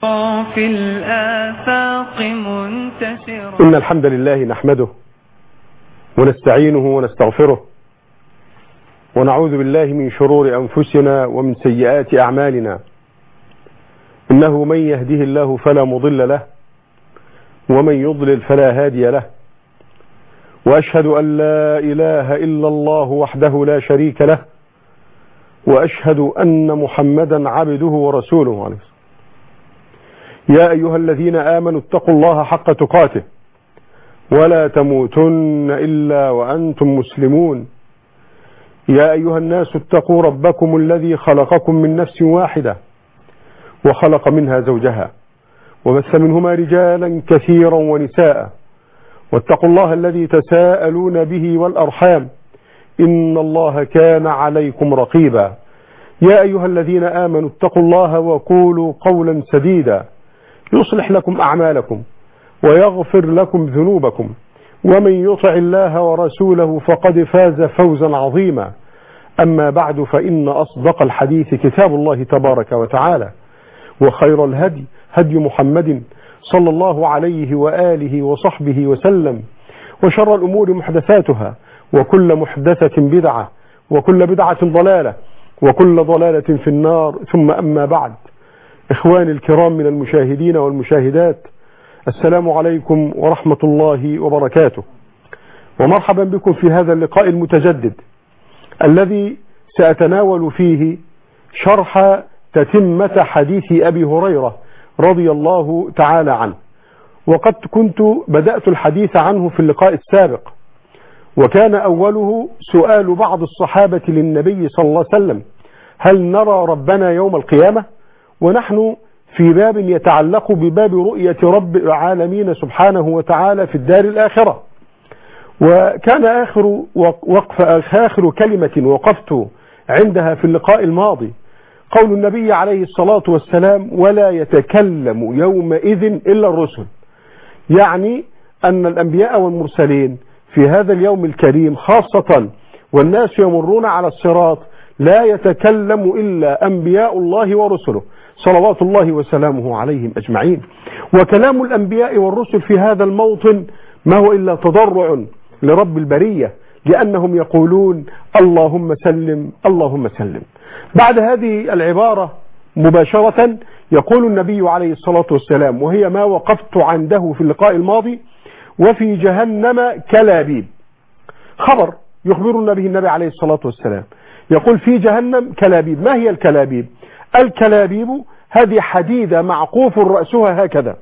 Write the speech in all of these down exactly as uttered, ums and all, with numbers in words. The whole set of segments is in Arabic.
في الآفاق منتشرا. إن الحمد لله نحمده ونستعينه ونستغفره ونعوذ بالله من شرور أنفسنا ومن سيئات أعمالنا. إنه من يهده الله فلا مضل له ومن يضلل فلا هادي له، وأشهد أن لا إله إلا الله وحده لا شريك له، وأشهد أن محمدا عبده ورسوله عليه. يا أيها الذين آمنوا اتقوا الله حق تقاته ولا تموتن إلا وأنتم مسلمون. يا أيها الناس اتقوا ربكم الذي خلقكم من نفس واحدة وخلق منها زوجها وبث منهما رجالا كثيرا ونساء، واتقوا الله الذي تساءلون به والأرحام إن الله كان عليكم رقيبا. يا أيها الذين آمنوا اتقوا الله وقولوا قولا سديدا يصلح لكم أعمالكم ويغفر لكم ذنوبكم، ومن يطع الله ورسوله فقد فاز فوزا عظيما. أما بعد، فإن أصدق الحديث كتاب الله تبارك وتعالى، وخير الهدي هدي محمد صلى الله عليه وآله وصحبه وسلم، وشر الأمور محدثاتها، وكل محدثة بدعة، وكل بدعة ضلالة، وكل ضلالة في النار. ثم أما بعد، إخواني الكرام من المشاهدين والمشاهدات، السلام عليكم ورحمة الله وبركاته، ومرحبا بكم في هذا اللقاء المتجدد الذي سأتناول فيه شرح تتمة حديث أبي هريرة رضي الله تعالى عنه. وقد كنت بدأت الحديث عنه في اللقاء السابق، وكان أوله سؤال بعض الصحابة للنبي صلى الله عليه وسلم: هل نرى ربنا يوم القيامة؟ ونحن في باب يتعلق بباب رؤية رب العالمين سبحانه وتعالى في الدار الآخرة. وكان آخر وقف آخر كلمة وقفت عندها في اللقاء الماضي قول النبي عليه الصلاة والسلام: ولا يتكلم يومئذ إلا الرسل، يعني أن الأنبياء والمرسلين في هذا اليوم الكريم خاصة والناس يمرون على الصراط لا يتكلم إلا أنبياء الله ورسله صلوات الله وسلامه عليهم أجمعين. وكلام الأنبياء والرسل في هذا الموطن ما هو إلا تضرع لرب البرية، لأنهم يقولون: اللهم سلم اللهم سلم. بعد هذه العبارة مباشرة يقول النبي عليه الصلاة والسلام، وهي ما وقفت عنده في اللقاء الماضي: وفي جهنم كلابيب. خبر يخبرنا به النبي عليه الصلاة والسلام، يقول: في جهنم كلابيب. ما هي الكلابيب؟ الكلابيب هذه حديدة معقوف رأسها هكذا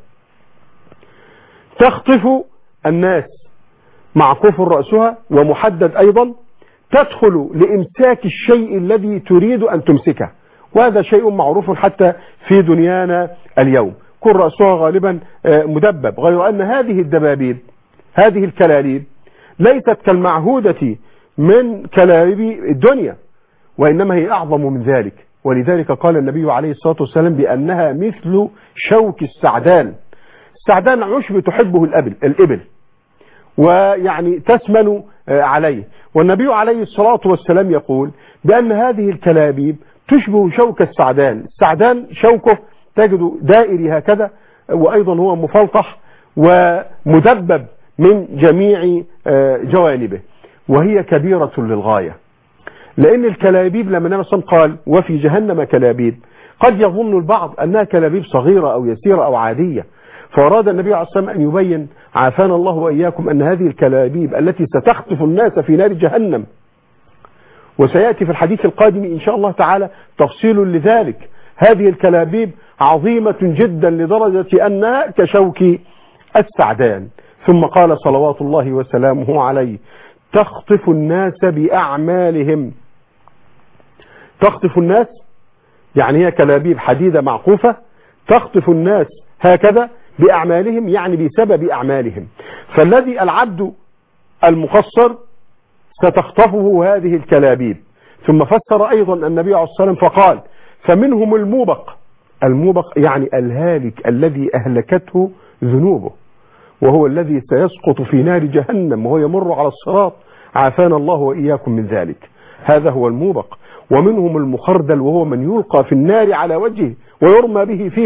تخطف الناس، معقوف رأسها ومحدد أيضا، تدخل لإمساك الشيء الذي تريد أن تمسكه، وهذا شيء معروف حتى في دنيانا اليوم، كل رأسها غالبا مدبب، غير أن هذه الدبابيب هذه الكلاليب ليست كالمعهودة من كلاليب الدنيا، وإنما هي أعظم من ذلك. ولذلك قال النبي عليه الصلاة والسلام بأنها مثل شوك السعدان. السعدان عشب تحبه الأبل الإبل، ويعني تسمن عليه، والنبي عليه الصلاة والسلام يقول بأن هذه الكلابيب تشبه شوك السعدان. السعدان شوكه تجد دائري هكذا، وأيضا هو مفلطح ومدبب من جميع جوانبه، وهي كبيرة للغاية. لأن الكلابيب لما النبي صلى الله عليه وسلم قال: وفي جهنم كلابيب، قد يظن البعض أنها كلابيب صغيرة أو يسيرة أو عادية، فأراد النبي عليه الصلاة والسلام أن يبين عافانا الله وإياكم أن هذه الكلابيب التي ستخطف الناس في نار جهنم، وسيأتي في الحديث القادم إن شاء الله تعالى تفصيل لذلك، هذه الكلابيب عظيمة جدا لدرجة أنها كشوك السعدان. ثم قال صلوات الله وسلامه عليه: تخطف الناس بأعمالهم. تخطف الناس يعني هي كلابيب حديدة معقوفة تخطف الناس هكذا بأعمالهم، يعني بسبب أعمالهم. فالذي العبد المقصر ستخطفه هذه الكلابيب. ثم فسر أيضا النبي عليه الصلاة والسلام فقال: فمنهم الموبق. الموبق يعني الهالك الذي أهلكته ذنوبه، وهو الذي سيسقط في نار جهنم وهو يمر على الصراط، عافانا الله وإياكم من ذلك. هذا هو الموبق. ومنهم المخردل، وهو من يلقى في النار على وجهه ويرمى به فيها،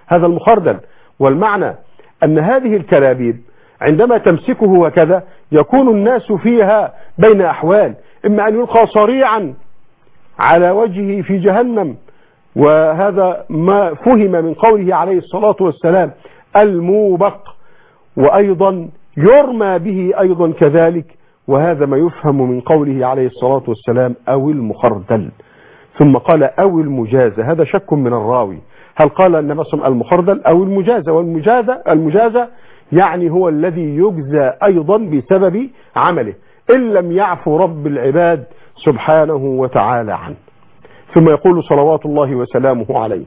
هذا المخردل. والمعنى أن هذه الكلابيب عندما تمسكه هكذا يكون الناس فيها بين أحوال، إما أن يلقى صريعا على وجهه في جهنم، وهذا ما فهم من قوله عليه الصلاة والسلام الموبق، وأيضا يرمى به أيضا كذلك، وهذا ما يفهم من قوله عليه الصلاة والسلام أو المخردل. ثم قال أو المجازة، هذا شك من الراوي، هل قال النبي صلى الله عليه وسلم المخردل أو المجازة؟ والمجازة المجازة يعني هو الذي يجزى أيضا بسبب عمله إن لم يعفو رب العباد سبحانه وتعالى عنه. ثم يقول صلوات الله وسلامه عليه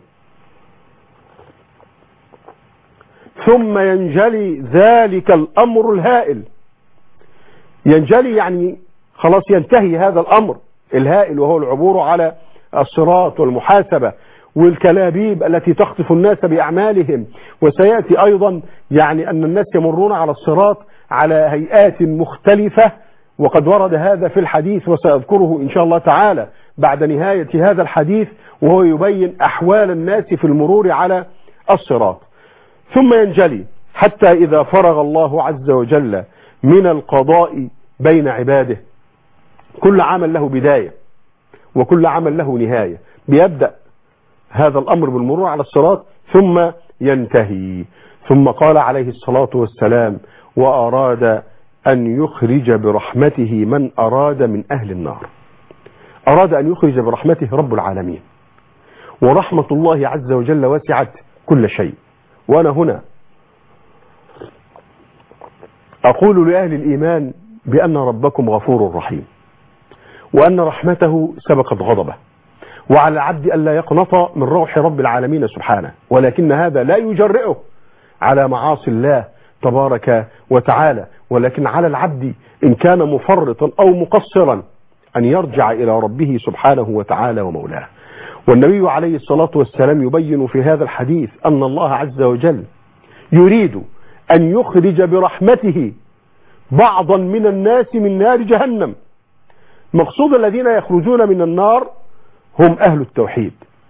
ثم ينجلي ذلك الأمر الهائل. ينجلي يعني خلاص ينتهي هذا الأمر الهائل، وهو العبور على الصراط والمحاسبة والكلابيب التي تخطف الناس بأعمالهم. وسيأتي أيضا يعني أن الناس يمرون على الصراط على هيئات مختلفة، وقد ورد هذا في الحديث وسأذكره إن شاء الله تعالى بعد نهاية هذا الحديث، وهو يبين أحوال الناس في المرور على الصراط. ثم ينجلي حتى إذا فرغ الله عز وجل من القضاء بين عباده، كل عمل له بداية وكل عمل له نهاية، بيبدأ هذا الأمر بالمرور على الصراط ثم ينتهي. ثم قال عليه الصلاة والسلام وأراد أن يخرج برحمته من أراد من أهل النار. أراد أن يخرج برحمته رب العالمين، ورحمة الله عز وجل وسعت كل شيء. وأنا هنا أقول لأهل الإيمان بأن ربكم غفور رحيم، وأن رحمته سبقت غضبه، وعلى العبد ألا يقنط من روح رب العالمين سبحانه، ولكن هذا لا يجرئه على معاصي الله تبارك وتعالى، ولكن على العبد إن كان مفرطا أو مقصرا أن يرجع إلى ربه سبحانه وتعالى ومولاه. والنبي عليه الصلاة والسلام يبين في هذا الحديث أن الله عز وجل يريد أن يخرج برحمته بعضا من الناس من نار جهنم. مقصود الذين يخرجون من النار هم أهل التوحيد،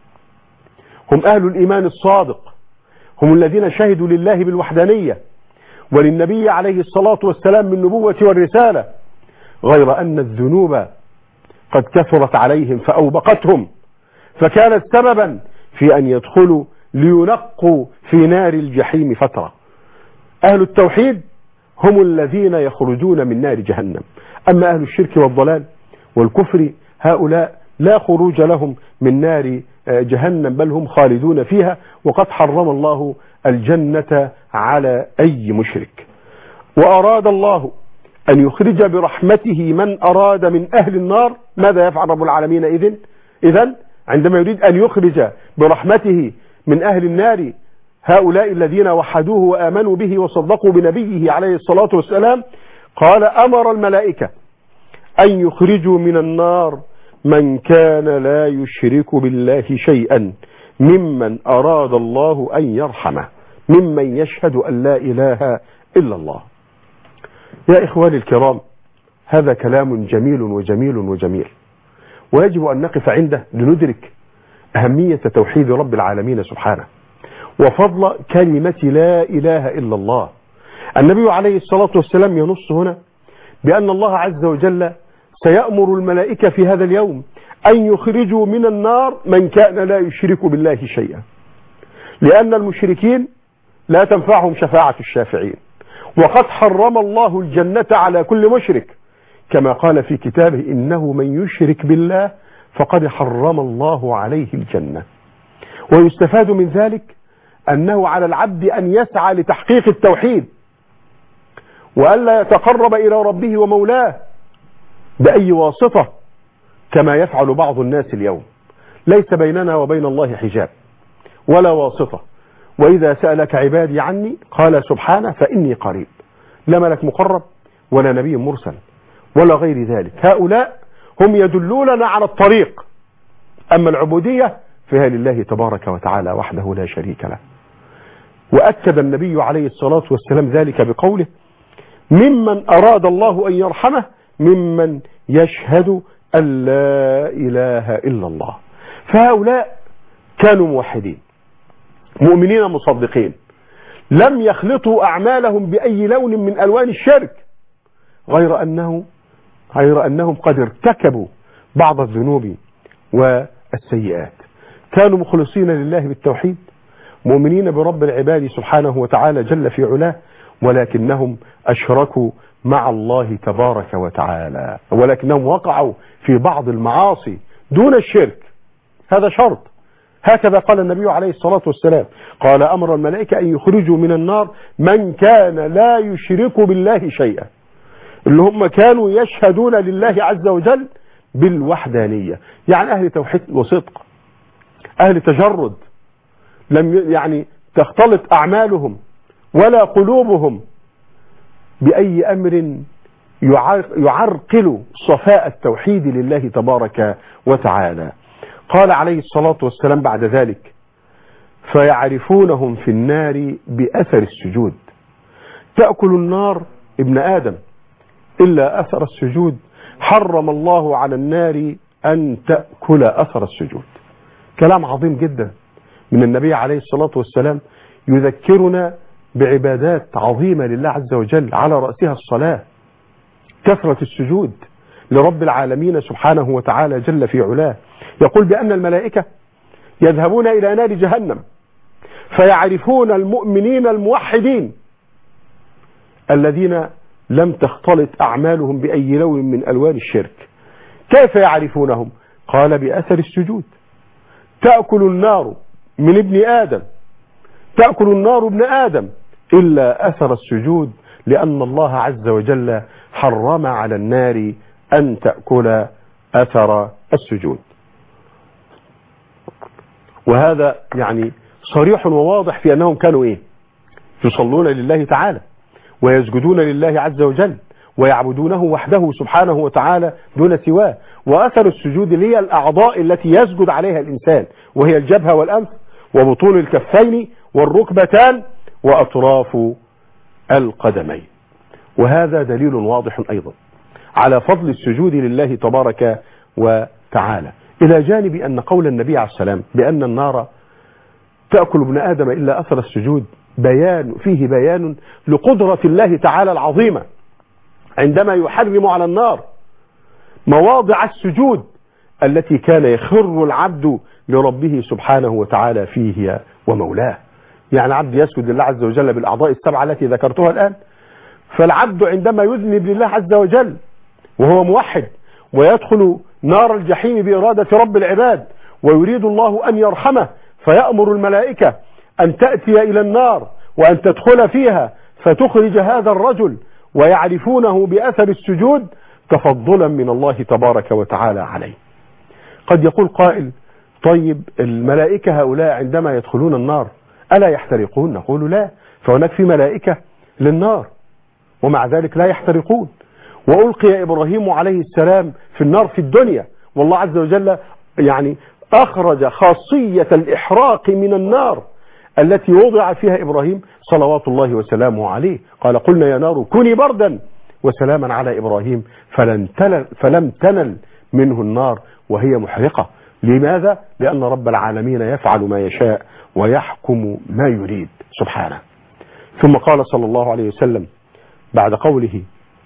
هم أهل الإيمان الصادق، هم الذين شهدوا لله بالوحدانية وللنبي عليه الصلاة والسلام بالنبوة والرسالة، غير أن الذنوب قد كثرت عليهم فأوبقتهم، فكانت سببا في أن يدخلوا لينقوا في نار الجحيم فترة. أهل التوحيد هم الذين يخرجون من نار جهنم، أما أهل الشرك والضلال والكفر هؤلاء لا خروج لهم من نار جهنم، بل هم خالدون فيها، وقد حرم الله الجنة على أي مشرك. وأراد الله أن يخرج برحمته من أراد من أهل النار. ماذا يفعل رب العالمين إذن؟ إذن عندما يريد أن يخرج برحمته من أهل النار هؤلاء الذين وحدوه وآمنوا به وصدقوا بنبيه عليه الصلاة والسلام، قال أمر الملائكة أن يخرجوا من النار من كان لا يشرك بالله شيئا ممن أراد الله أن يرحمه، ممن يشهد أن لا إله إلا الله. يا إخواني الكرام، هذا كلام جميل وجميل وجميل، ويجب أن نقف عنده لندرك أهمية توحيد رب العالمين سبحانه وفضل كلمة لا إله إلا الله. النبي عليه الصلاة والسلام ينص هنا بأن الله عز وجل سيأمر الملائكة في هذا اليوم أن يخرجوا من النار من كان لا يشرك بالله شيئا، لأن المشركين لا تنفعهم شفاعة الشافعين، وقد حرم الله الجنة على كل مشرك، كما قال في كتابه إنه من يشرك بالله فقد حرم الله عليه الجنة. ويستفاد من ذلك أنه على العبد أن يسعى لتحقيق التوحيد، وألا يتقرب إلى ربه ومولاه بأي واسطة كما يفعل بعض الناس اليوم. ليس بيننا وبين الله حجاب ولا واسطة، وإذا سألك عبادي عني قال سبحانه فإني قريب، لا ملك مقرب ولا نبي مرسل ولا غير ذلك. هؤلاء هم يدلوننا على الطريق، أما العبودية فهي لله تبارك وتعالى وحده لا شريك له. وأكد النبي عليه الصلاة والسلام ذلك بقوله ممن أراد الله أن يرحمه ممن يشهد أن لا إله إلا الله. فهؤلاء كانوا موحدين، مؤمنين مصدقين لم يخلطوا أعمالهم بأي لون من ألوان الشرك، غير أنه غير أنهم قد ارتكبوا بعض الذنوب والسيئات. كانوا مخلصين لله بالتوحيد، مؤمنين برب العباد سبحانه وتعالى جل في علاه، ولكنهم أشركوا مع الله تبارك وتعالى، ولكنهم وقعوا في بعض المعاصي دون الشرك. هذا شرط. هكذا قال النبي عليه الصلاة والسلام، قال أمر الملائكة أن يخرجوا من النار من كان لا يشرك بالله شيئا، اللي هم كانوا يشهدون لله عز وجل بالوحدانية، يعني أهل توحيد وصدق، أهل تجرد، لم يعني تختلط أعمالهم ولا قلوبهم بأي أمر يعرقل صفاء التوحيد لله تبارك وتعالى. قال عليه الصلاة والسلام بعد ذلك: فيعرفونهم في النار بأثر السجود. تأكل النار ابن آدم إلا أثر السجود، حرم الله على النار أن تأكل أثر السجود. كلام عظيم جدا من النبي عليه الصلاة والسلام، يذكرنا بعبادات عظيمة لله عز وجل، على رأسها الصلاة، كثرة السجود لرب العالمين سبحانه وتعالى جل في علاه. يقول بأن الملائكة يذهبون إلى نار جهنم فيعرفون المؤمنين الموحدين الذين لم تختلط أعمالهم بأي لون من ألوان الشرك. كيف يعرفونهم؟ قال: بأثر السجود. تأكل النار من ابن آدم، تأكل النار ابن آدم إلا أثر السجود، لأن الله عز وجل حرم على النار أن تأكل أثر السجود. وهذا يعني صريح وواضح في أنهم كانوا إيه؟ يصلون لله تعالى ويسجدون لله عز وجل ويعبدونه وحده سبحانه وتعالى دون سواه. وأثر السجود اللي هي الأعضاء التي يسجد عليها الإنسان، وهي الجبهة والأنف وبطون الكفين والركبتان وأطراف القدمين. وهذا دليل واضح أيضا على فضل السجود لله تبارك وتعالى، إلى جانب أن قول النبي عليه السلام بأن النار تأكل ابن آدم إلا أثر السجود بيان فيه بيان لقدرة الله تعالى العظيمة عندما يحرم على النار مواضع السجود التي كان يخر العبد لربه سبحانه وتعالى فيه ومولاه. يعني عبد يسجد لله عز وجل بالأعضاء السبعة التي ذكرتها الآن، فالعبد عندما يذنب لله عز وجل وهو موحد ويدخل نار الجحيم بإرادة رب العباد ويريد الله أن يرحمه، فيأمر الملائكة أن تأتي إلى النار وأن تدخل فيها فتخرج هذا الرجل، ويعرفونه بأثر السجود تفضلا من الله تبارك وتعالى عليه. قد يقول قائل: طيب الملائكة هؤلاء عندما يدخلون النار ألا يحترقون؟ نقول لا، فهناك في ملائكة للنار ومع ذلك لا يحترقون. وألقي إبراهيم عليه السلام في النار في الدنيا، والله عز وجل يعني أخرج خاصية الإحراق من النار التي وضع فيها إبراهيم صلوات الله وسلامه عليه. قال: قلنا يا نار كوني بردا وسلاما على إبراهيم فلن تنل فلم تنل منه النار وهي محرقة. لماذا؟ لأن رب العالمين يفعل ما يشاء ويحكم ما يريد سبحانه. ثم قال صلى الله عليه وسلم بعد قوله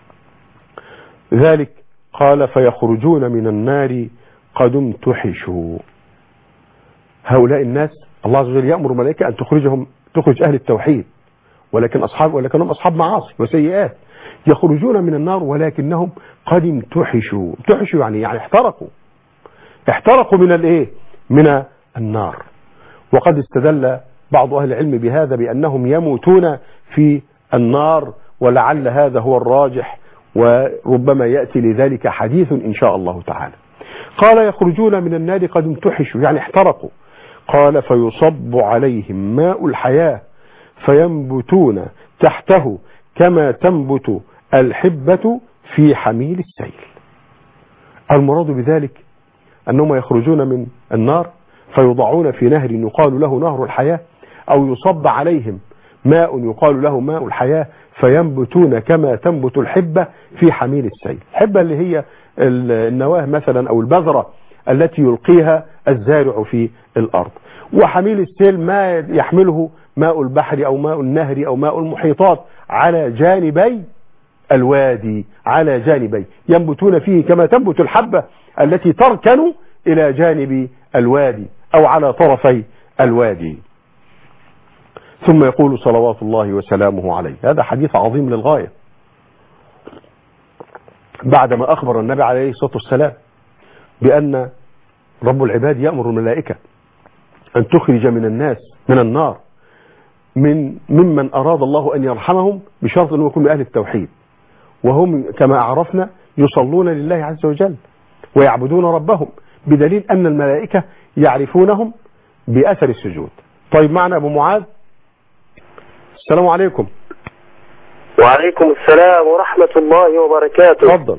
ذلك، قال: فيخرجون من النار قد امتحشوا. هؤلاء الناس الله عز وجل يأمر الملائكة أن تخرجهم، تخرج أهل التوحيد، ولكن أصحاب ولكنهم أصحاب معاصي وسيئات، يخرجون من النار ولكنهم قد امتحشوا. امتحشوا يعني يعني احترقوا احترقوا من الايه؟ من النار. وقد استدل بعض أهل العلم بهذا بأنهم يموتون في النار، ولعل هذا هو الراجح، وربما يأتي لذلك حديث إن شاء الله تعالى. قال: يخرجون من النار قد امتحشوا يعني احترقوا. قال: فيصب عليهم ماء الحياة فينبتون تحته كما تنبت الحبة في حميل السيل. المراد بذلك أنهم يخرجون من النار فيوضعون في نهر يقال له نهر الحياة، أو يصب عليهم ماء يقال له ماء الحياة فينبتون كما تنبت الحبة في حميل السيل. الحبة اللي هي النواه مثلا أو البذرة التي يلقيها الزارع في الأرض. وحميل السيل ما يحمله ماء البحر أو ماء النهر أو ماء المحيطات على جانبي الوادي، على جانبي ينبتون فيه كما تنبت الحبة التي تركن إلى جانب الوادي أو على طرفي الوادي. ثم يقول صلوات الله وسلامه عليه، هذا حديث عظيم للغاية، بعدما أخبر النبي عليه الصلاة والسلام بأن رب العباد يأمر الملائكة أن تخرج من الناس من النار من ممن أراد الله أن يرحمهم بشرط أن يكونوا من أهل التوحيد، وهم كما عرفنا يصلون لله عز وجل ويعبدون ربهم، بدليل أن الملائكة يعرفونهم بأثر السجود. طيب معنا أبو معاذ. السلام عليكم. وعليكم السلام ورحمة الله وبركاته. تفضل.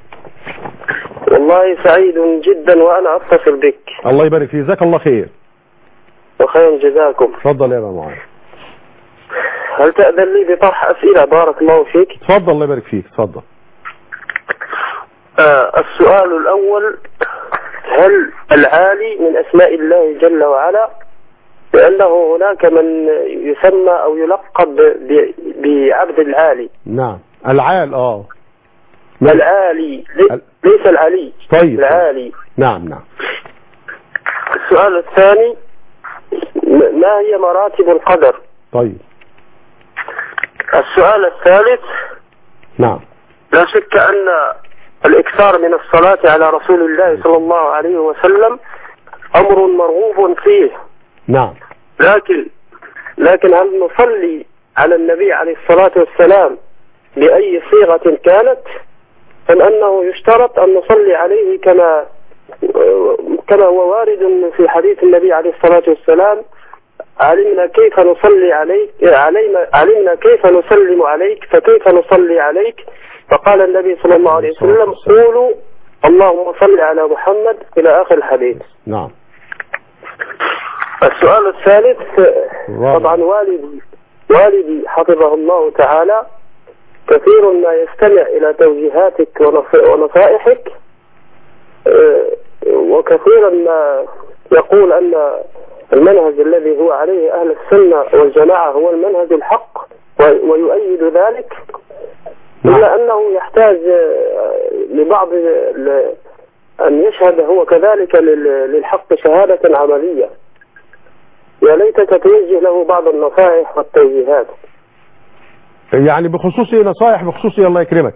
والله سعيد جدا وأنا أتصل بك. الله يبارك فيك، جزاك الله خير. وخير جزاكم. تفضل يا أبو معاذ. هل تأذن لي بطرح أسئلة؟ بارك الله فيك. تفضل الله يبارك فيك. تفضل. آه السؤال الأول، هل العالي من أسماء الله جل وعلا؟ لأنه هناك من يسمى أو يلقب بعبد العالي. نعم العال اه العالي ليس العلي. طيب العالي. نعم نعم. السؤال الثاني، ما هي مراتب القدر؟ طيب. السؤال الثالث، نعم لا شك أن الإكثار من الصلاة على رسول الله صلى الله عليه وسلم أمر مرغوب فيه. نعم. لكن لكن هل نصلي على النبي عليه الصلاة والسلام بأي صيغة كانت، أم أنه يشترط أن نصلي عليه كما كما هو وارد في حديث النبي عليه الصلاة والسلام، علمنا كيف نصلي عليك علينا علمنا كيف نسلم عليك فكيف نصلي عليك، فقال النبي صلى الله عليه وسلم قولوا اللهم صل على محمد إلى آخر الحديث. نعم. السؤال الثالث، طبعا والدي والدي حفظه الله تعالى كثير ما يستمع إلى توجيهاتك ونصائحك، وكثيرا ما يقول أن المنهج الذي هو عليه أهل السنة والجماعة هو المنهج الحق ويؤيد ذلك، إلا أنه يحتاج لبعض أن يشهد هو كذلك للحق شهادة عملية. يا ليتك توجه له بعض النصائح والتوجيهات. يعني بخصوص نصائح بخصوص الله يكرمك.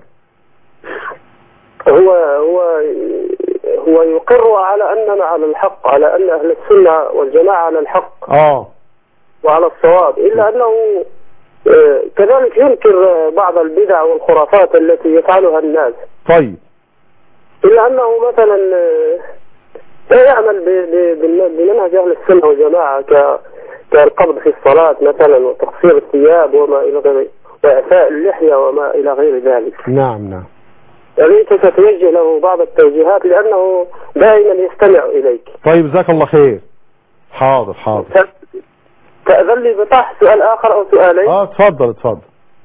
هو هو هو يقر على أننا على الحق، على أن أهل السنة والجماعة على الحق آه وعلى الصواب، إلا أنه كذلك ينكر بعض البدع والخرافات التي يفعلها الناس. طيب. إلا أنه مثلا لا يعمل بمنهج أهل السنة والجماعة كالقبض في الصلاة مثلا وتقصير الثياب وما إلى ذلك وإعفاء اللحية وما إلى غير ذلك. نعم نعم. يريد تتوجه له بعض التوجيهات لأنه دائما يستمع إليك. طيب جزاك الله خير. حاضر حاضر. تأذن لي بطرح سؤال آخر أو سؤالين؟ اه تفضل تفضل.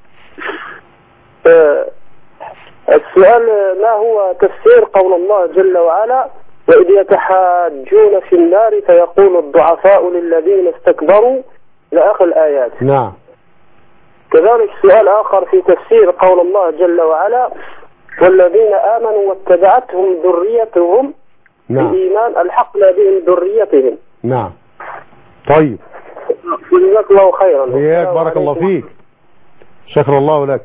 آه السؤال، ما هو تفسير قول الله جل وعلا وإذ يتحاجون في النار فيقول الضعفاء للذين استكبروا إلى آخر الآيات. نعم. كذلك سؤال آخر في تفسير قول الله جل وعلا والذين آمنوا واتبعتهم ذريتهم نعم. بإيمان ألحقنا بهم ذريتهم. نعم. طيب. جزاك الله خيرا. وياك بارك الله فيك. شكر الله لك.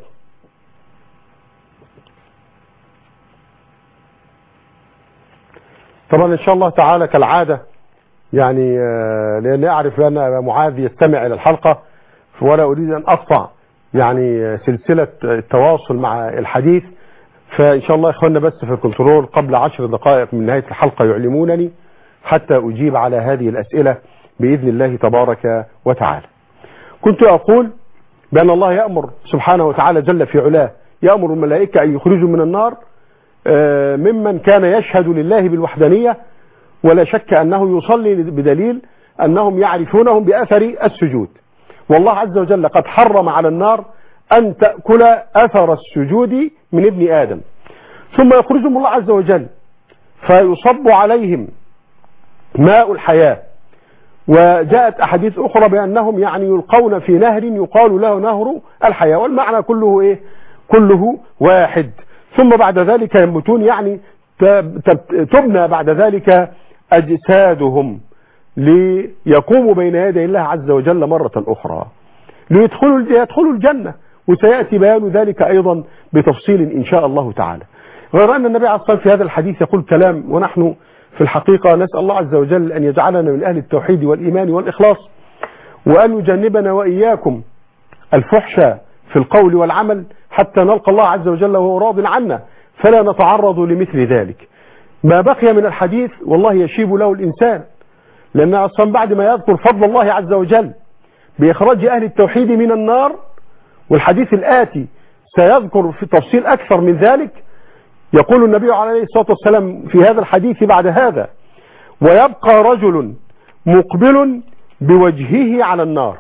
طبعا ان شاء الله تعالى كالعادة يعني لأن أعرف أن أبا معاذ يستمع إلى الحلقة ولا أريد أن أقطع يعني سلسلة التواصل مع الحديث، فإن شاء الله إخواننا بس في الكنترول قبل عشر دقائق من نهاية الحلقة يعلمونني حتى أجيب على هذه الأسئلة بإذن الله تبارك وتعالى. كنت أقول بأن الله يأمر سبحانه وتعالى جل في علاه يأمر الملائكة أن يخرجوا من النار ممن كان يشهد لله بالوحدانية، ولا شك أنه يصلي بدليل أنهم يعرفونهم بأثر السجود، والله عز وجل قد حرم على النار أن تأكل أثر السجود من ابن آدم. ثم يخرجهم الله عز وجل فيصب عليهم ماء الحياة. وجاءت أحاديث أخرى بأنهم يعني يلقون في نهر يقال له نهر الحياة، والمعنى كله إيه؟ كله واحد. ثم بعد ذلك ينبتون، يعني تبنى بعد ذلك أجسادهم ليقوموا بين يدي الله عز وجل مرة أخرى ليدخلوا يدخلوا الجنة. وسيأتي بيان ذلك أيضا بتفصيل إن شاء الله تعالى. غير أن النبي عليه الصلاة والسلام في هذا الحديث يقول كلام، ونحن في الحقيقة نسأل الله عز وجل أن يجعلنا من أهل التوحيد والإيمان والإخلاص، وأن يجنبنا وإياكم الفحش في القول والعمل حتى نلقى الله عز وجل وهو راض عنا، فلا نتعرض لمثل ذلك. ما بقي من الحديث والله يشيب له الإنسان، لأن أصلا بعد ما يذكر فضل الله عز وجل بإخراج أهل التوحيد من النار، والحديث الآتي سيذكر في تفصيل أكثر من ذلك، يقول النبي عليه الصلاة والسلام في هذا الحديث بعد هذا: ويبقى رجل مقبل بوجهه على النار.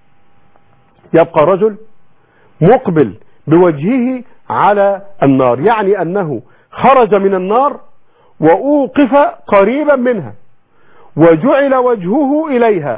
يبقى رجل مقبل بوجهه على النار، يعني أنه خرج من النار وأوقف قريبا منها وجعل وجهه إليها،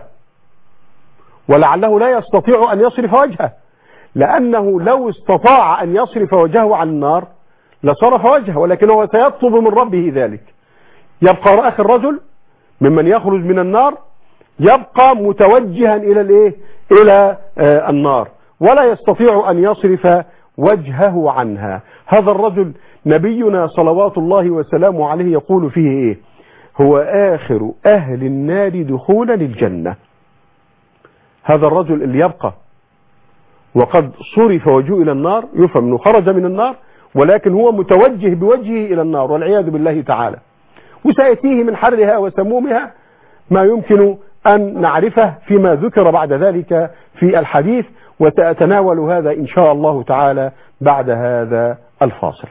ولعله لا يستطيع أن يصرف وجهه، لأنه لو استطاع أن يصرف وجهه عن النار لصرف وجهه، ولكنه سيطلب من ربه ذلك. يبقى آخر رجل ممن يخرج من النار يبقى متوجها إلى الإيه؟ إلى آه النار، ولا يستطيع أن يصرف وجهه عنها. هذا الرجل نبينا صلوات الله وسلامه عليه يقول فيه إيه؟ هو آخر أهل النار دخولا للجنة. هذا الرجل اللي يبقى وقد صرف وجهه إلى النار، يفهم أنه خرج من النار ولكن هو متوجه بوجهه إلى النار والعياذ بالله تعالى. وسيأتيه من حرها وسمومها ما يمكن أن نعرفه فيما ذكر بعد ذلك في الحديث، وسأتناول هذا إن شاء الله تعالى بعد هذا الفاصل.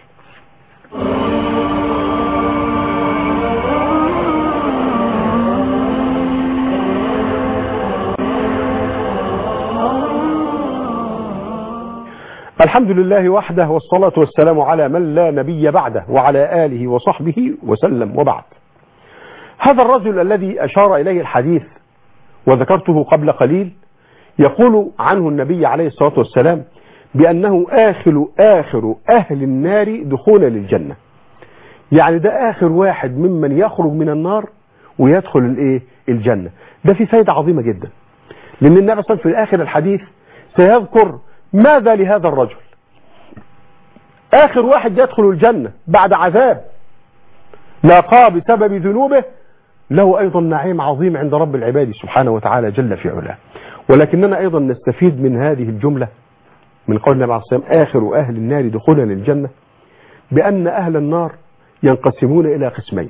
الحمد لله وحده، والصلاة والسلام على من لا نبي بعده وعلى آله وصحبه وسلم، وبعد. هذا الرجل الذي أشار إليه الحديث وذكرته قبل قليل يقول عنه النبي عليه الصلاة والسلام بأنه آخر آخر أهل النار دخولا للجنة، يعني ده آخر واحد ممن يخرج من النار ويدخل الإيه؟ الجنة. ده في فائدة عظيمة جدا، لأن النبي صلى الله عليه وسلم في آخر الحديث سيذكر ماذا لهذا الرجل. آخر واحد يدخل الجنة بعد عذاب لاقاه بسبب ذنوبه له أيضا نعيم عظيم عند رب العباد سبحانه وتعالى جل في علاه. ولكننا أيضا نستفيد من هذه الجملة من قول النبي عليه الصلاة والسلام آخر أهل النار دخولا للجنة بأن أهل النار ينقسمون إلى قسمين.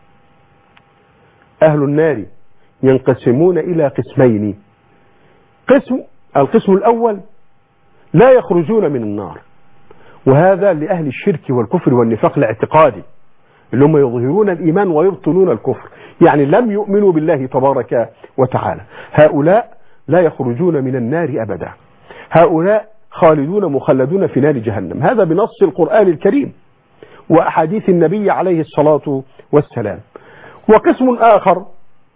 أهل النار ينقسمون إلى قسمين. قسم القسم الأول لا يخرجون من النار، وهذا لأهل الشرك والكفر والنفاق الاعتقادي، اللي هم يظهرون الإيمان ويبطنون الكفر، يعني لم يؤمنوا بالله تبارك وتعالى. هؤلاء لا يخرجون من النار أبدا، هؤلاء خالدون مخلدون في نار جهنم، هذا بنص القرآن الكريم وأحاديث النبي عليه الصلاة والسلام. وقسم آخر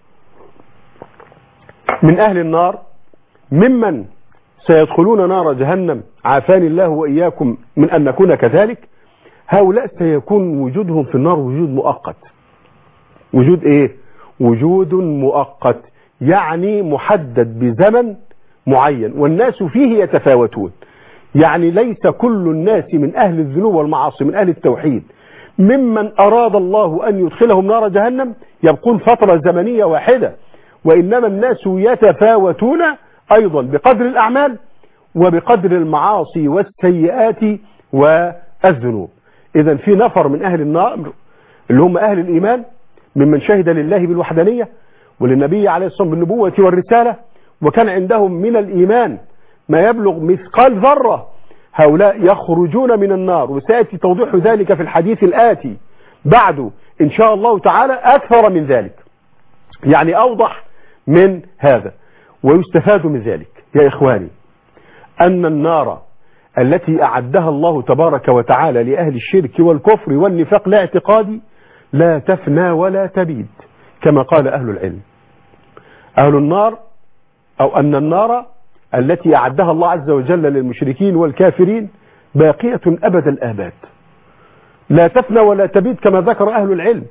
من أهل النار ممن سيدخلون نار جهنم، عافاني الله وإياكم من أن نكون كذلك. هؤلاء سيكون وجودهم في النار وجود مؤقت. وجود إيه؟ وجود مؤقت، يعني محدد بزمن معين، والناس فيه يتفاوتون. يعني ليس كل الناس من أهل الذنوب والمعاصي من أهل التوحيد ممن أراد الله أن يدخلهم نار جهنم يبقون فترة زمنية واحدة، وإنما الناس يتفاوتون أيضا بقدر الأعمال وبقدر المعاصي والسيئات والذنوب. إذن في نفر من أهل النار اللي هم أهل الإيمان ممن شهد لله بالوحدانية وللنبي عليه الصلاة والسلام بالنبوة والرسالة، وكان عندهم من الإيمان ما يبلغ مثقال ذرة. هؤلاء يخرجون من النار، وسيأتي توضيح ذلك في الحديث الآتي بعد إن شاء الله تعالى أكثر من ذلك، يعني أوضح من هذا. ويستفاد من ذلك يا إخواني أن النار التي أعدها الله تبارك وتعالى لأهل الشرك والكفر والنفاق الاعتقادي لا تفنى ولا تبيد كما قال أهل العلم. أهل النار أو أن النار التي أعدها الله عز وجل للمشركين والكافرين باقية أبد الآباد لا تفنى ولا تبيد كما ذكر أهل العلم.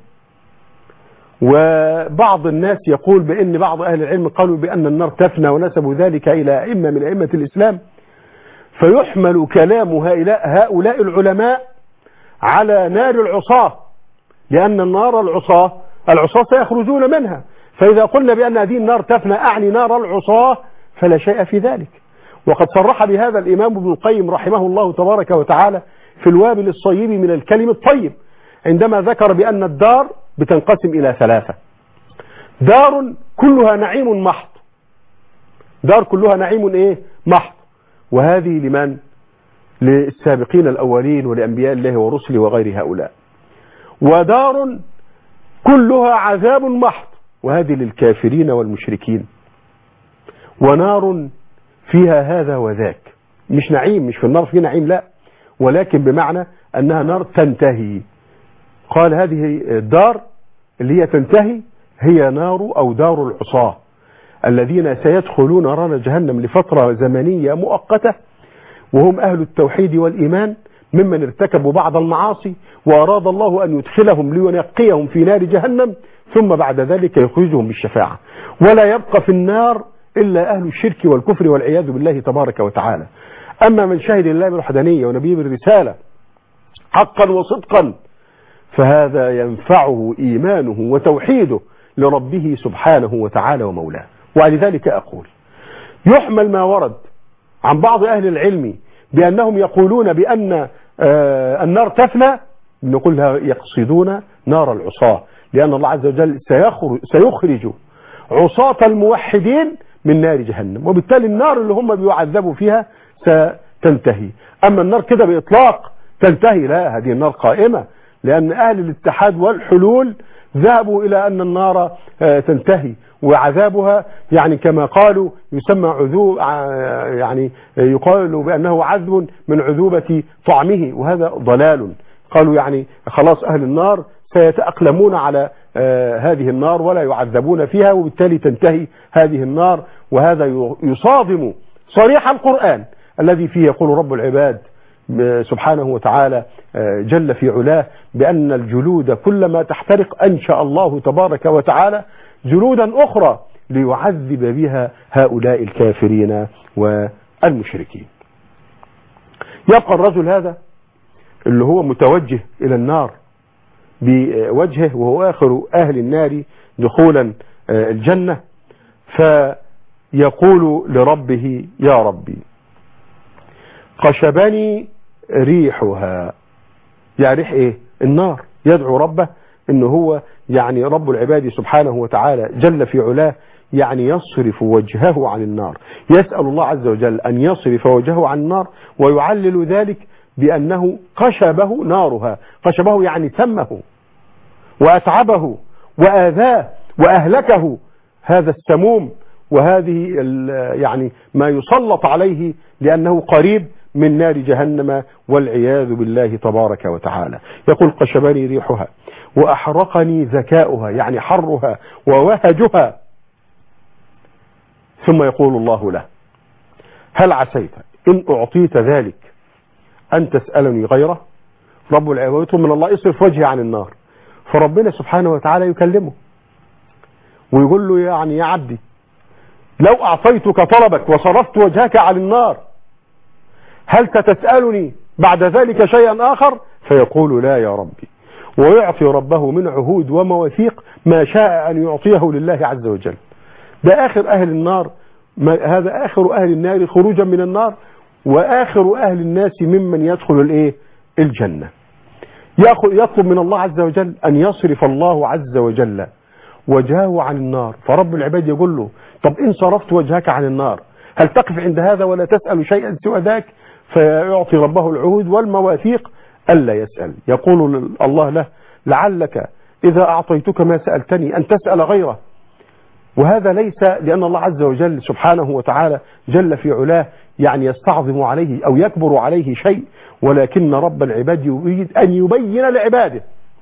وبعض الناس يقول بأن بعض أهل العلم قالوا بأن النار تفنى ونسبوا ذلك إلى أئمة من أئمة الإسلام، فيحمل كلام هؤلاء العلماء على نار العصاة، لأن النار العصاة العصاة سيخرجون منها، فإذا قلنا بأن هذه النار تفنى أعني نار العصاة فلا شيء في ذلك. وقد صرح بهذا الإمام ابن القيم رحمه الله تبارك وتعالى في الوابل الصيب من الكلم الطيب عندما ذكر بأن الدار بتنقسم إلى ثلاثة: دار كلها نعيم محض، دار كلها نعيم إيه؟ محض، وهذه لمن؟ للسابقين الأولين ولأنبياء الله ورسله وغير هؤلاء. ودار كلها عذاب محض، وهذه للكافرين والمشركين. ونار فيها هذا وذاك، مش نعيم، مش في النار في نعيم، لا، ولكن بمعنى أنها نار تنتهي. قال هذه الدار اللي هي تنتهي هي نار أو دار العصاة الذين سيدخلون نار جهنم لفترة زمنية مؤقتة، وهم أهل التوحيد والإيمان ممن ارتكبوا بعض المعاصي، وأراد الله أن يدخلهم لينقيهم في نار جهنم ثم بعد ذلك يخرجهم بالشفاعة. ولا يبقى في النار إلا أهل الشرك والكفر والعياذ بالله تبارك وتعالى. أما من شهد الله بالوحدانية ونبيه بالرسالة حقا وصدقا فهذا ينفعه إيمانه وتوحيده لربه سبحانه وتعالى ومولاه. ولذلك أقول يحمل ما ورد عن بعض أهل العلم بأنهم يقولون بأن آه النار تفنى، نقول يقصدون نار العصاة، لأن الله عز وجل سيخرج, سيخرج عصاة الموحدين من نار جهنم، وبالتالي النار اللي هم بيعذبوا فيها ستنتهي. أما النار كده بإطلاق تنتهي، لا، هذه النار قائمة، لأن أهل الاتحاد والحلول ذهبوا إلى أن النار تنتهي، وعذابها يعني كما قالوا يسمى عذوب، يعني يقال بأنه عذب من عذوبة طعمه، وهذا ضلال. قالوا يعني خلاص أهل النار سيتأقلمون على هذه النار ولا يعذبون فيها، وبالتالي تنتهي هذه النار. وهذا يصادم صريح القرآن الذي فيه يقول رب العباد سبحانه وتعالى جل في علاه بأن الجلود كلما تحترق أنشأ الله تبارك وتعالى جلودا أخرى ليعذب بها هؤلاء الكافرين والمشركين. يبقى الرجل هذا اللي هو متوجه إلى النار بوجهه وهو آخر أهل النار دخولا الجنة، فيقول لربه يا ربي خشبني ريحها، يعني ريح ايه؟ النار. يدعو ربه انه هو يعني رب العباد سبحانه وتعالى جل في علاه يعني يصرف وجهه عن النار، يسأل الله عز وجل ان يصرف وجهه عن النار، ويعلل ذلك بأنه قشبه نارها. قشبه يعني تمه وأتعبه وآذاه وأهلكه هذا السموم وهذه يعني ما يسلط عليه لأنه قريب من نار جهنم والعياذ بالله تبارك وتعالى. يقول قشبني ريحها وأحرقني ذكاؤها، يعني حرها ووهجها. ثم يقول الله له هل عسيت إن أعطيت ذلك أن تسألني غيره؟ رب العباد من الله اصرف وجهي عن النار، فربنا سبحانه وتعالى يكلمه ويقول له يعني يا عبدي لو أعطيتك طلبك وصرفت وجهك عن النار هل تتسألني بعد ذلك شيئا آخر؟ فيقول لا يا ربي، ويعطي ربه من عهود ومواثيق ما شاء أن يعطيه لله عز وجل. ده آخر أهل النار، هذا آخر أهل النار خروجا من النار، وآخر أهل الناس ممن يدخل الإيه؟ الجنة. يطلب من الله عز وجل أن يصرف الله عز وجل وجهه عن النار، فرب العباد يقول له طب إن صرفت وجهك عن النار هل تقف عند هذا ولا تسأل شيئا سوى ذاك؟ فيعطي ربه العهود والمواثيق ألا يسأل. يقول الله له لعلك إذا أعطيتك ما سألتني أن تسأل غيره. وهذا ليس لأن الله عز وجل سبحانه وتعالى جل في علاه يعني يستعظم عليه أو يكبر عليه شيء، ولكن رب العباد يريد أن يبين لعباده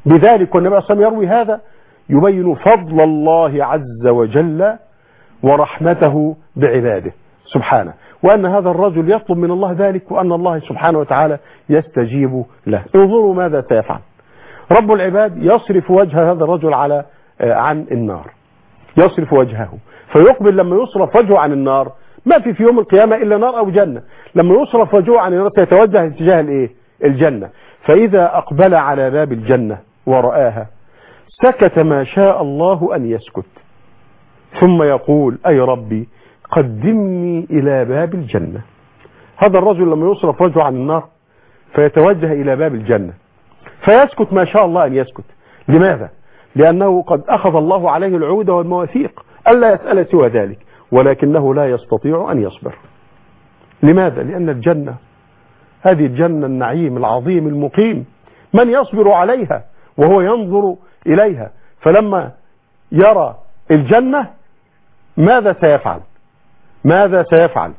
بذلك والنبي صلى الله عليه وسلم يروي هذا يبين فضل الله عز وجل ورحمته بعباده سبحانه، وأن هذا الرجل يطلب من الله ذلك، وأن الله سبحانه وتعالى يستجيب له. انظروا ماذا سيفعل رب العباد. يصرف وجه هذا الرجل على عن النار، يصرف وجهه فيقبل. لما يصرف وجهه عن النار ما في في يوم القيامة إلا نار أو جنة. لما يصرف وجهه عن النار سيتوجه اتجاه الايه؟ الجنة. فإذا أقبل على باب الجنة ورآها سكت ما شاء الله أن يسكت، ثم يقول أي ربي قدمني إلى باب الجنة. هذا الرجل لما يصرف وجهه عن النار فيتوجه إلى باب الجنة فيسكت ما شاء الله أن يسكت. لماذا؟ لأنه قد أخذ الله عليه العهود والمواثيق ألا يسأل سوى ذلك، ولكنه لا يستطيع أن يصبر. لماذا؟ لأن الجنة هذه الجنة النعيم العظيم المقيم من يصبر عليها وهو ينظر إليها، فلما يرى الجنة ماذا سيفعل؟ ماذا سيفعل؟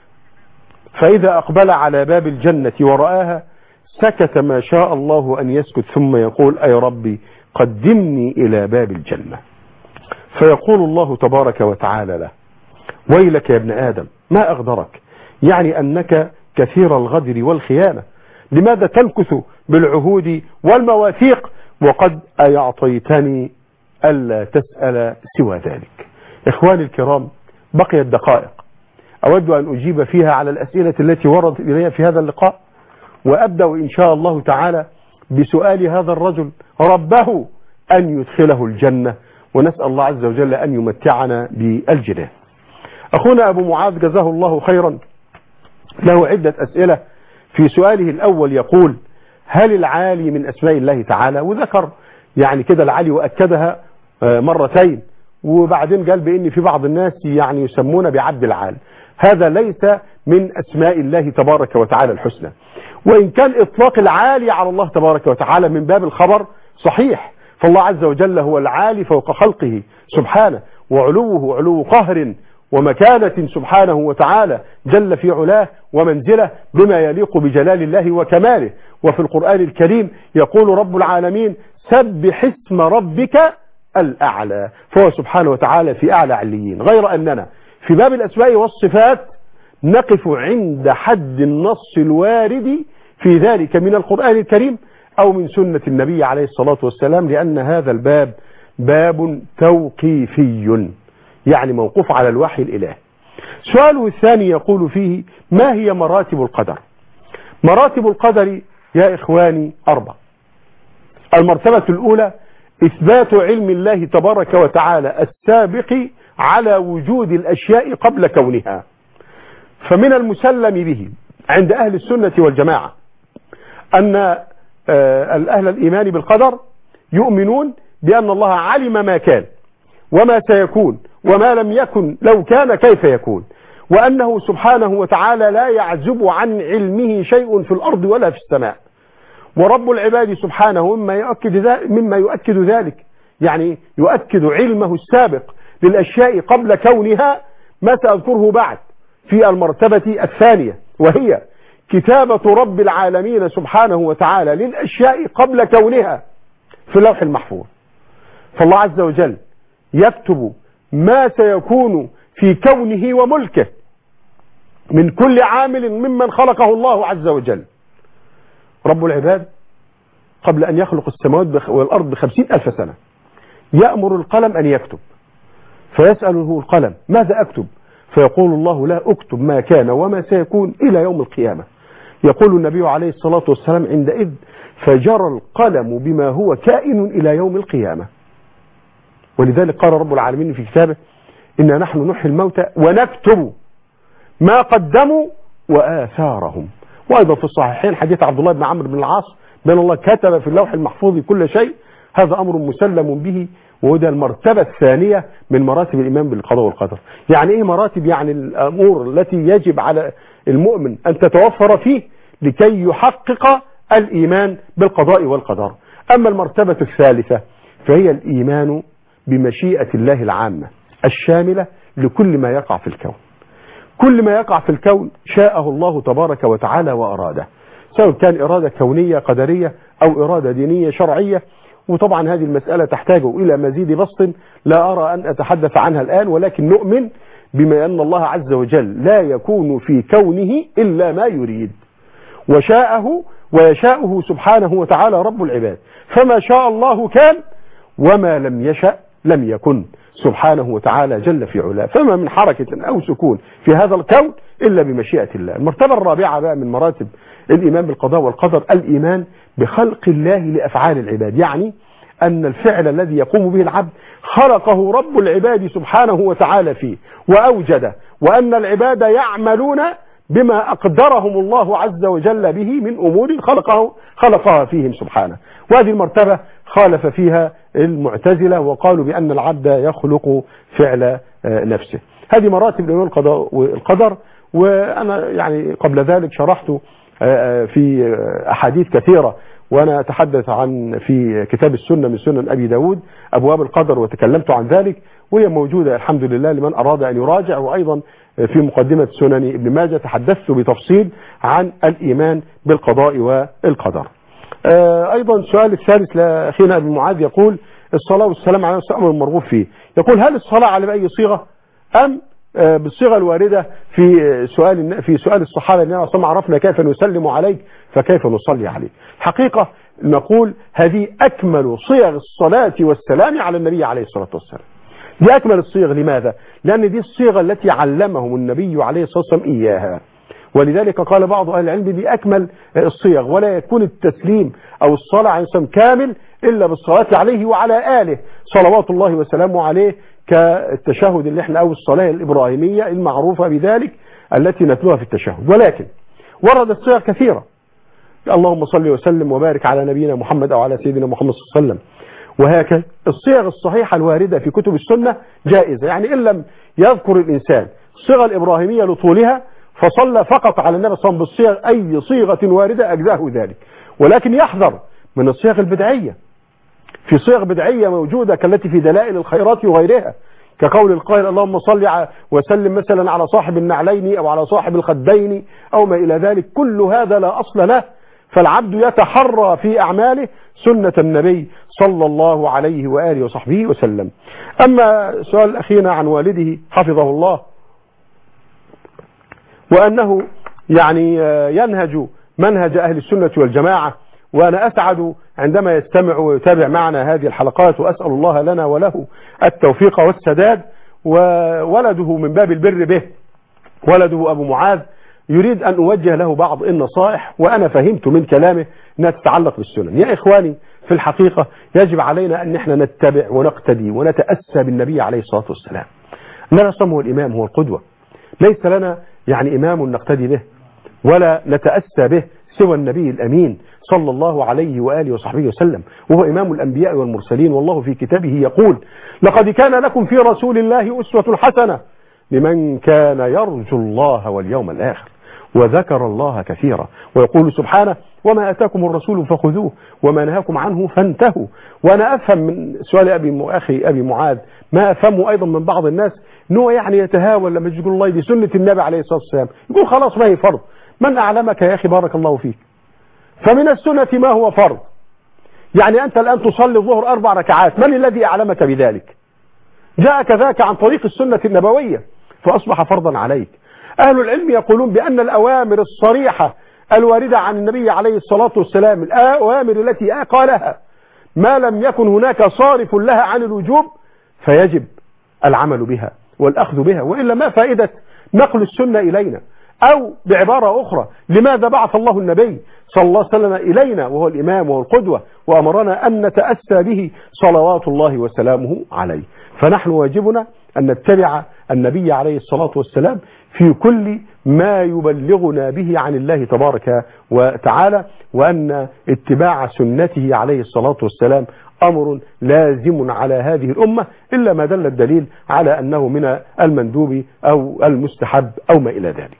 فإذا أقبل على باب الجنة ورآها سكت ما شاء الله أن يسكت، ثم يقول أي ربي قدمني إلى باب الجنة. فيقول الله تبارك وتعالى له ويلك يا ابن آدم ما أغدرك، يعني أنك كثير الغدر والخيانة، لماذا تنكث بالعهود والمواثيق وقد أعطيتني ألا تسأل سوى ذلك. إخواني الكرام، بقيت دقائق أود أن أجيب فيها على الأسئلة التي وردت إلي في هذا اللقاء، وأبدأ إن شاء الله تعالى بسؤال هذا الرجل ربه أن يدخله الجنة، ونسأل الله عز وجل أن يمتعنا بالجنة. أخونا أبو معاذ جزاه الله خيرا له عدة أسئلة. في سؤاله الأول يقول هل العالي من أسماء الله تعالى؟ وذكر يعني كده العالي وأكدها مرتين، وبعدين قال بأن في بعض الناس يعني يسمون بعبد العال. هذا ليس من أسماء الله تبارك وتعالى الحسنى، وإن كان إطلاق العالي على الله تبارك وتعالى من باب الخبر صحيح، فالله عز وجل هو العالي فوق خلقه سبحانه، وعلوه علو قهر ومكانة سبحانه وتعالى جل في علاه ومنزله بما يليق بجلال الله وكماله. وفي القرآن الكريم يقول رب العالمين سبح اسم ربك الأعلى، فهو سبحانه وتعالى في أعلى عليين. غير أننا في باب الأسماء والصفات نقف عند حد النص الوارد في ذلك من القرآن الكريم أو من سنة النبي عليه الصلاة والسلام، لأن هذا الباب باب توقيفي يعني موقوف على الوحي الإلهي. سؤاله الثاني يقول فيه ما هي مراتب القدر؟ مراتب القدر يا إخواني أربع. المرتبة الأولى إثبات علم الله تبارك وتعالى السابق على وجود الأشياء قبل كونها. فمن المسلم به عند أهل السنة والجماعة أن أهل الإيمان بالقدر يؤمنون بأن الله علم ما كان وما سيكون وما لم يكن لو كان كيف يكون، وأنه سبحانه وتعالى لا يعزب عن علمه شيء في الأرض ولا في السماء. ورب العباد سبحانه مما يؤكد ذلك, مما يؤكد ذلك يعني يؤكد علمه السابق للأشياء قبل كونها ما سأذكره بعد في المرتبة الثانية، وهي كتابة رب العالمين سبحانه وتعالى للأشياء قبل كونها في اللوح المحفوظ. فالله عز وجل يكتب ما سيكون في كونه وملكه من كل عامل ممن خلقه الله عز وجل. رب العباد قبل أن يخلق السماوات والأرض بخمسين ألف سنة يأمر القلم أن يكتب، فيسأله القلم ماذا أكتب؟ فيقول الله لا أكتب ما كان وما سيكون إلى يوم القيامة. يقول النبي عليه الصلاة والسلام عندئذ فجرى القلم بما هو كائن إلى يوم القيامة. ولذلك قال رب العالمين في كتابه إنا نحن نحيي الموتى ونكتب ما قدموا وآثارهم. وأيضا في الصحيحين حديث عبد الله بن عمرو بن العاص بأن الله كتب في اللوح المحفوظ كل شيء. هذا أمر مسلم به، وده المرتبة الثانية من مراتب الإيمان بالقضاء والقدر. يعني إيه مراتب؟ يعني الأمور التي يجب على المؤمن أن تتوفر فيه لكي يحقق الإيمان بالقضاء والقدر. أما المرتبة الثالثة فهي الإيمان بمشيئة الله العامة الشاملة لكل ما يقع في الكون. كل ما يقع في الكون شاءه الله تبارك وتعالى وأراده، سواء كان إرادة كونية قدرية أو إرادة دينية شرعية. وطبعا هذه المسألة تحتاج إلى مزيد بسط لا أرى أن أتحدث عنها الآن، ولكن نؤمن بما أن الله عز وجل لا يكون في كونه إلا ما يريد، وشاءه ويشاءه سبحانه وتعالى رب العباد، فما شاء الله كان وما لم يشأ لم يكن سبحانه وتعالى جل في علاه، فما من حركة أو سكون في هذا الكون إلا بمشيئة الله. المرتبة الرابعة بقى من مراتب الإيمان بالقضاء والقدر الإيمان بخلق الله لأفعال العباد، يعني أن الفعل الذي يقوم به العبد خلقه رب العباد سبحانه وتعالى فيه وأوجده، وأن العباد يعملون بما أقدرهم الله عز وجل به من أمور خلقه خلقها فيهم سبحانه. وهذه المرتبة خالف فيها المعتزلة وقالوا بأن العبد يخلق فعل نفسه. هذه مراتب الإيمان بالقضاء والقدر، وأنا يعني قبل ذلك شرحت في أحاديث كثيرة وأنا أتحدث عن في كتاب السنة من سنن أبي داود أبواب القدر، وتكلمت عن ذلك وهي موجودة الحمد لله لمن أراد أن يراجع. وأيضا في مقدمة سنن ابن ماجه تحدثت بتفصيل عن الإيمان بالقضاء والقدر. أيضا السؤال الثالث لأخينا أبي معاذ يقول الصلاة والسلام على أمر مرغوب فيه، يقول هل الصلاة على أي صيغة أم بالصيغة الواردة في سؤال في سؤال الصحابة النبي صلى الله عليه وسلم عرفنا كيف نسلم عليك فكيف نصلي عليك. حقيقة نقول هذه أكمل صيغ الصلاة والسلام على النبي عليه الصلاة والسلام، دي أكمل الصيغ. لماذا؟ لأن دي الصيغة التي علمهم النبي عليه الصلاة والسلام إياها، ولذلك قال بعض أهل العلم دي أكمل الصيغ، ولا يكون التسليم أو الصلاة عليه السلام كامل إلا بالصلاة عليه وعلى آله صلوات الله وسلامه عليه، كالتشهد اللي احنا أو الصلاة الإبراهيمية المعروفة بذلك التي نتلوها في التشهد. ولكن وردت صيغ كثيرة، اللهم صل وسلم وبارك على نبينا محمد أو على سيدنا محمد صلى الله عليه وسلم، وهكذا الصيغ الصحيحة الواردة في كتب السنة جائزة. يعني إن لم يذكر الإنسان الصيغة الإبراهيمية لطولها فصلى فقط على النبي صلى الله عليه وسلم بالصيغ أي صيغة واردة أجزاه ذلك، ولكن يحذر من الصيغ البدعية. في صيغ بدعية موجودة كالتي في دلائل الخيرات وغيرها، كقول القائل اللهم صل وسلم مثلا على صاحب النعلين أو على صاحب الخدين أو ما إلى ذلك، كل هذا لا أصل له، فالعبد يتحرى في أعماله سنة النبي صلى الله عليه وآله وصحبه وسلم. أما سؤال أخينا عن والده حفظه الله وأنه يعني ينهج منهج أهل السنة والجماعة، وأنا أسعد عندما يستمع ويتابع معنا هذه الحلقات، وأسأل الله لنا وله التوفيق والسداد. وولده من باب البر به ولده أبو معاذ يريد أن أوجه له بعض النصائح، وأنا فهمت من كلامه أنها تتعلق بالسنن. يا إخواني في الحقيقة يجب علينا أن نحن نتبع ونقتدي ونتأسى بالنبي عليه الصلاة والسلام. النبي صلى الله عليه وسلم هو الإمام، هو القدوة، ليس لنا يعني إمام نقتدي به ولا نتأسى به سوى النبي الأمين صلى الله عليه وآله وصحبه وسلم، وهو إمام الأنبياء والمرسلين. والله في كتابه يقول لقد كان لكم في رسول الله أسوة حسنة لمن كان يرجو الله واليوم الآخر وذكر الله كثيرا، ويقول سبحانه وما أتاكم الرسول فخذوه وما نهاكم عنه فانتهوا. وأنا أفهم من سؤال أبي أخي أبي معاذ ما أفهمه أيضا من بعض الناس أنه يعني يتهاون لما يقول الله دي سنة النبي عليه الصلاة والسلام، يقول خلاص ما هي فرض. من أعلمك يا أخي بارك الله فيك؟ فمن السنة ما هو فرض. يعني أنت الآن تصلي الظهر أربع ركعات، من الذي أعلمك بذلك؟ جاءك ذاك عن طريق السنة النبوية فأصبح فرضا عليك. أهل العلم يقولون بأن الأوامر الصريحة الواردة عن النبي عليه الصلاة والسلام، الأوامر التي قالها ما لم يكن هناك صارف لها عن الوجوب فيجب العمل بها والأخذ بها، وإلا ما فائدة نقل السنة إلينا؟ أو بعبارة أخرى لماذا بعث الله النبي صلى الله عليه وسلم إلينا وهو الإمام وهو القدوة وأمرنا أن نتأسى به صلوات الله وسلامه عليه؟ فنحن واجبنا أن نتبع النبي عليه الصلاة والسلام في كل ما يبلغنا به عن الله تبارك وتعالى، وأن اتباع سنته عليه الصلاة والسلام أمر لازم على هذه الأمة إلا ما دل الدليل على أنه من المندوب أو المستحب أو ما إلى ذلك.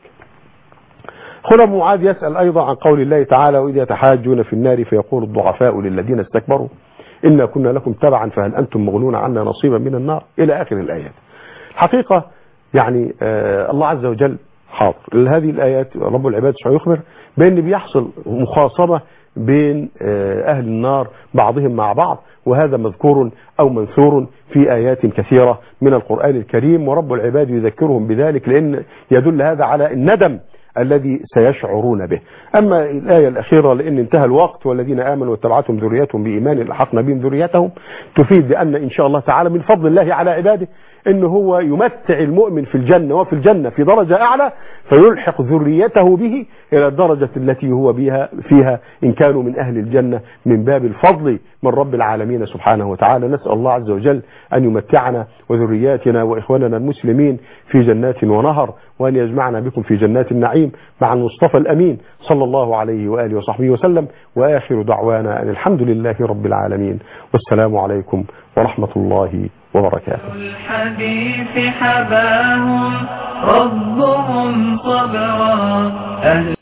هنا معاذ يسأل أيضا عن قول الله تعالى وإذ يتحاجون في النار فيقول الضعفاء للذين استكبروا إنا كنا لكم تبعا فهل أنتم مغنون عنا نصيبا من النار إلى آخر الآيات. الحقيقة يعني آه الله عز وجل حاضر هذه الآيات. رب العباد يخبر بأن بيحصل مخاصمة بين أهل النار بعضهم مع بعض، وهذا مذكور أو منثور في آيات كثيرة من القرآن الكريم، ورب العباد يذكرهم بذلك لأن يدل هذا على الندم الذي سيشعرون به. أما الآية الأخيرة لأن انتهى الوقت والذين آمنوا واتبعتهم ذريتهم بإيمان ألحقنا بهم ذريتهم، تفيد بأن إن شاء الله تعالى من فضل الله على عباده إنه هو يمتع المؤمن في الجنة وفي الجنة في درجة أعلى، فيلحق ذريته به إلى الدرجة التي هو بها فيها إن كانوا من أهل الجنة، من باب الفضل من رب العالمين سبحانه وتعالى. نسأل الله عز وجل أن يمتعنا وذرياتنا وإخواننا المسلمين في جنات ونهر، وأن يجمعنا بكم في جنات النعيم مع المصطفى الأمين صلى الله عليه وآله وصحبه وسلم. وآخر دعوانا أن الحمد لله رب العالمين، والسلام عليكم ورحمة الله وبركاته. الحديث حباهم ربهم صبرا.